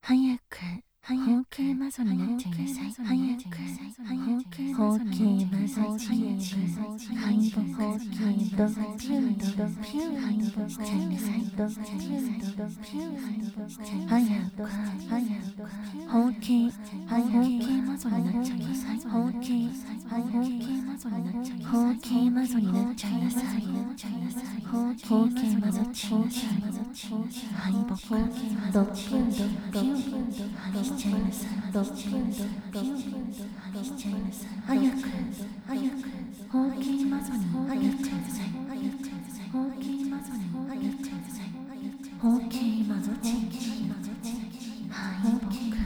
早く包茎マゾになっちゃいなさい。早く包茎マゾチンチン敗北ドピュンドピュン敗北ちゃいなさい。早く包茎マゾになっちゃいなさい。包茎マゾになっちゃいなさい。包茎マゾチンチン敗北ドピュンドピュンしちゃいなさい。しちゃいなさい。早く包茎マゾになっちゃいなさい。包茎マゾになっちゃいなさい。包茎マゾチンチン敗北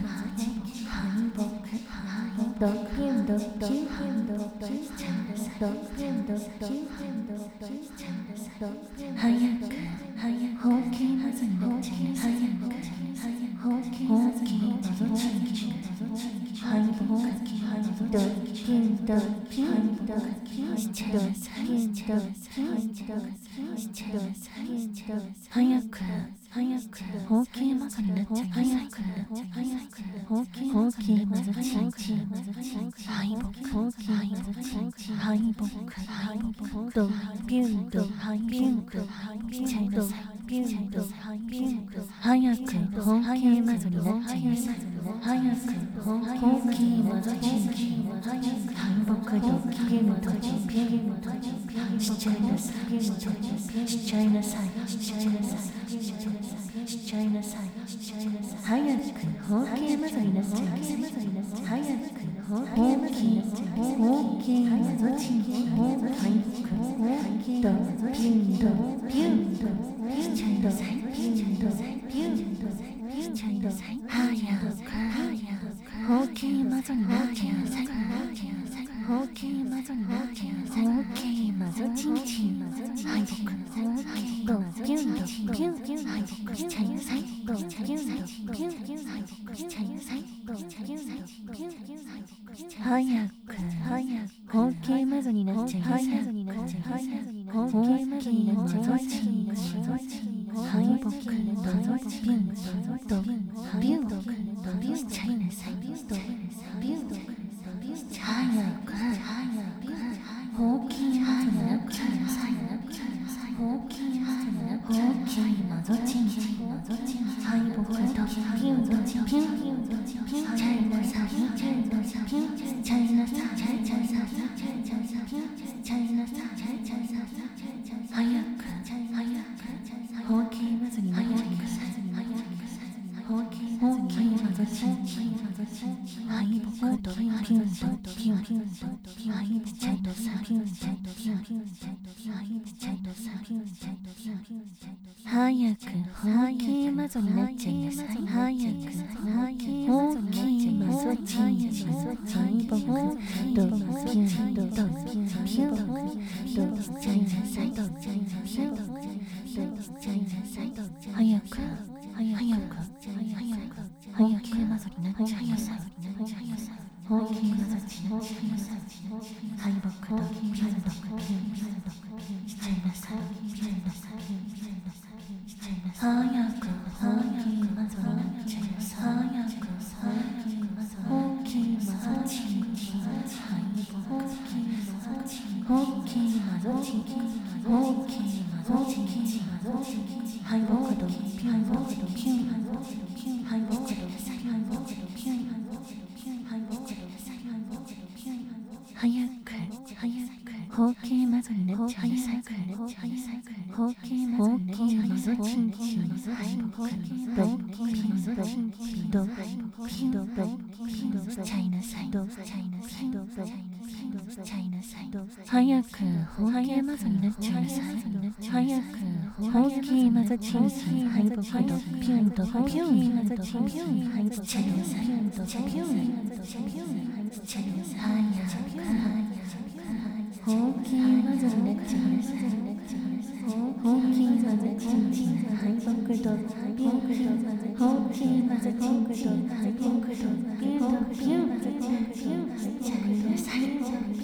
ドピュンドピュンしちゃいなさい。ドピュンドピュンしちゃいなさい。早く包茎マゾになっちゃいなさい。包茎マゾチンチン敗北ドピュンドピュンしちゃいなさい。早く包茎マゾになっちゃいなさい。包茎マゾチンチン敗北ドピュンドピュンしちゃいなさい。早く包茎マゾになっちゃいなさい。早く包茎マゾチンチン敗北ドピュンドピュンしちゃいなさい。しちゃいなさい。早く包茎マゾになっちゃいなさい。早く包茎マゾチンチン敗北ドピュンドピュンしちゃいなさい。しちゃいなさい。早く包茎マゾになっちゃいなさい。包茎マゾになっちゃいなさい。包茎マゾチンチン敗北ドピュンドピュン敗北しちゃいなさい。ドピュンドピュン敗北しちゃいなさい。早く包茎マゾになっちゃいなさい。包茎マゾになっちゃいなさい。敗北ドピュンドピュンしちゃいなさい。早く包茎マゾになっちゃいなさい。包茎マゾチンチン敗北ドピュンドピュンしちゃいなさい。しちゃいなさい。早く包茎マゾになっちゃいなさい。包茎マゾチンチン敗北ドピュンドピュンしちゃいなさい。早く包茎マゾになっちゃいなさい。早く包茎マゾチンチン敗北ドピュンドピュンしちゃいなさい。早く包茎マゾになっちゃいなさい。包茎マゾチンチン敗北ドピュンドしちゃいなさい。早く包茎マゾになっちゃいなさい。包茎マゾチンチン敗北包茎マゾチンチン敗北ドピュンドピュン敗北しちゃいなさい。早く包茎マゾになっちゃいなさい。包茎マゾチンチン敗北ドピュンドピュンしちゃいなさい。早く包茎マゾになっちゃいなさい。早く包茎マゾチンチン敗北ドピュンドピュンしちゃいなさい。包茎マゾになっちゃいなさい。包茎マゾチンチン敗北ドピュン包茎マゾチンチン敗北ドピュンしちゃいなさい。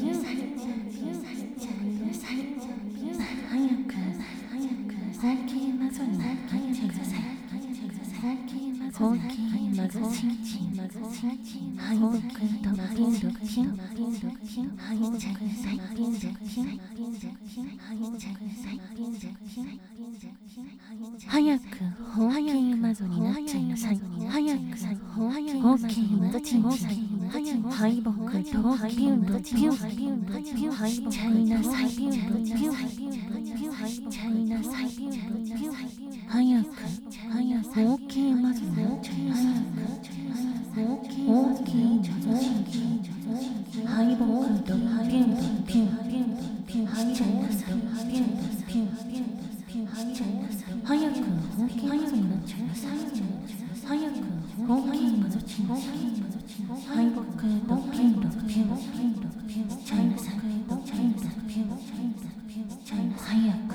早く包茎マゾになっちゃいなさい。包茎まずちんちん敗北とピンドピン敗北最ピンドピン敗北最ピンドピン早くほうきまずになっちゃいなさい早くほうきまずちんちん敗北とピンドピン敗北ちゃいなさいピンドピンちゃいなさい早くほうきまずなっちゃいなさいほうきまずちんちん敗北とピンドピン敗ちゃいなさいピンドピン早くほうきまずになっちゃいなさい早くほうきまずちんちん敗北とピンドピンちゃいなさい早く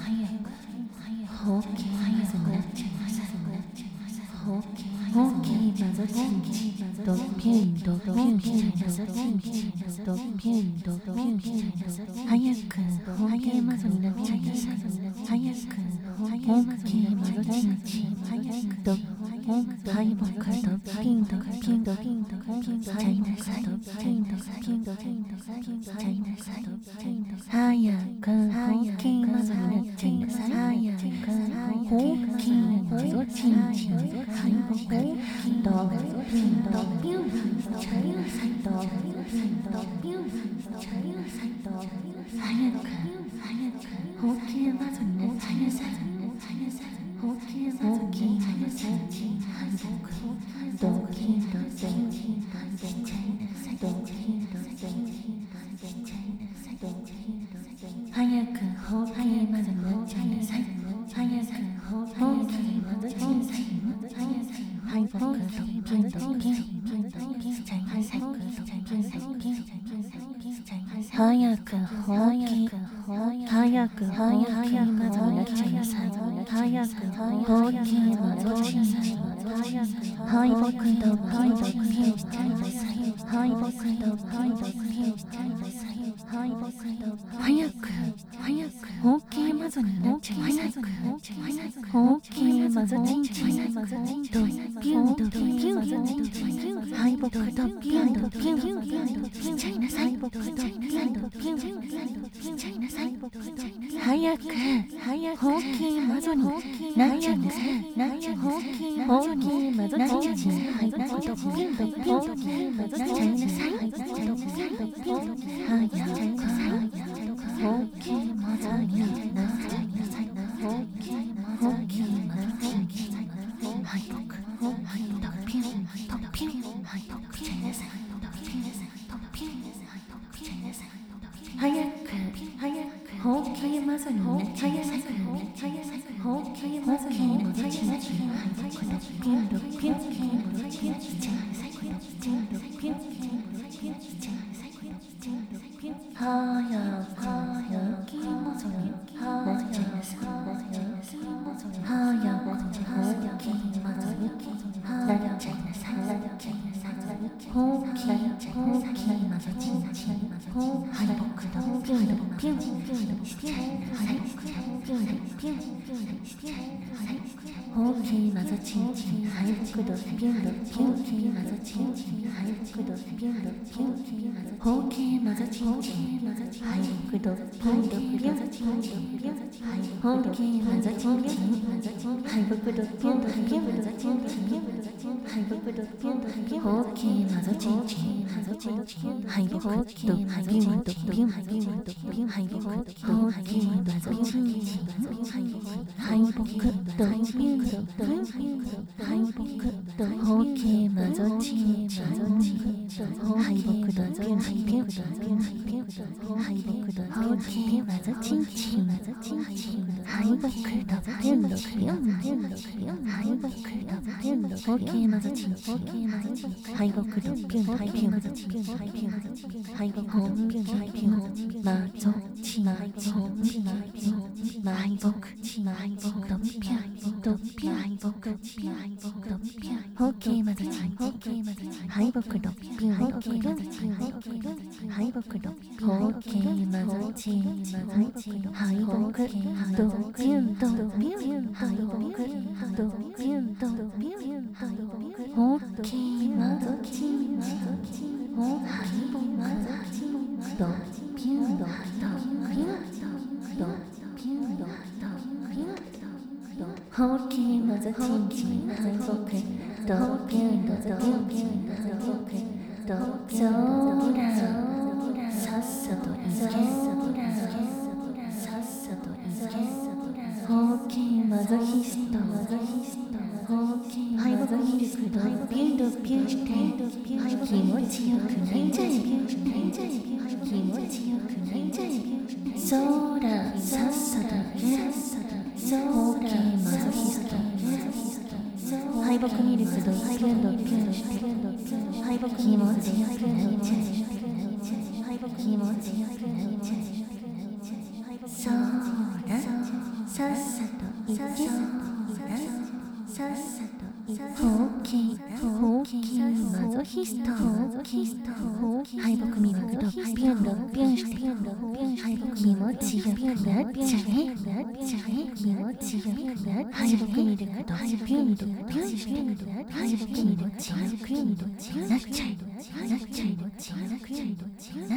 ほうきまずになっちゃいなさいほうきまずちんちんドピンちゃいなさいドピン早くほうきまずになっちゃいなさい早くほうきまずちんちんド敗北とピンちゃいなさいちゃいなさい早くほうきまずになっちゃいなさい早くほうきまずちんちん敗北とピンちゃいなさい早くほうきまずになっちゃいなさいほうきまずちんちん敗北とピンちゃいなさい早くほうきまずになっちゃいなさい早くほうきまずちんちん敗北とピンちゃいなさい早くほうきまずになっちゃいなさい早くほうきまずちんちん敗北とピンちゃいなさい敗北とピンちゃいなさい早くほうきまずになっちゃいなさいほうきまずちんちんとピン敗北とピンちゃいなさい早くほうきまずになっちゃいなさいほうきまずちんちん敗北とピンちゃいなさい早くほうきまずになっちゃいなさいほうきまずちんちん敗北とピンちゃいなさい早くほうきまずになっちゃいなさいほうきまずちんちん敗北とピンちゃいなさい早くほうきまずになっちゃいなさい早くほうきまずになっちゃいなさいほうきまずちんちん敗北とピンほうきまずちんちん敗北とピンまずちんちん敗北とほうきまずちんちん敗北とピンほうきまずちんちん敗北とピン敗北とほうきまずちんちん敗北とピン敗北とほうきまずちんちん敗北とピン敗北とほうきまずちんちん敗北とピン敗北とほうきまずちんちん敗北とピン敗北とほうきまずちんちん敗北とピン敗北と敗北とまぞちん敗北とピン敗北とほうきまずちん敗北とピン敗北とほうきまずちん敗北とピン敗北とほきまぞきおはいぼまぞきどぴんどどぴんどぴんどどぴんどほうきまぞちんちんはいぼくどぴんどどぴんはいぼくどそらさっさといけさっさといけほうきマゾヒスト敗北ミルクドビュードビューして気持ちよくなっちゃえ気持ちよくなっちゃえそらさっさといけほうきマゾヒスト敗北ミルクドビュードビューして敗北気持ちよくなっちゃえ気持ちよくなっちゃえそらさっさといけさっさとほうきマゾヒスト敗北ミルクドビュンドビュンして敗北気持ちよくなっちゃえ気持ちよくなっちゃえ敗北ミルクドビュンドビュンして敗北気持ちよくなっちゃえ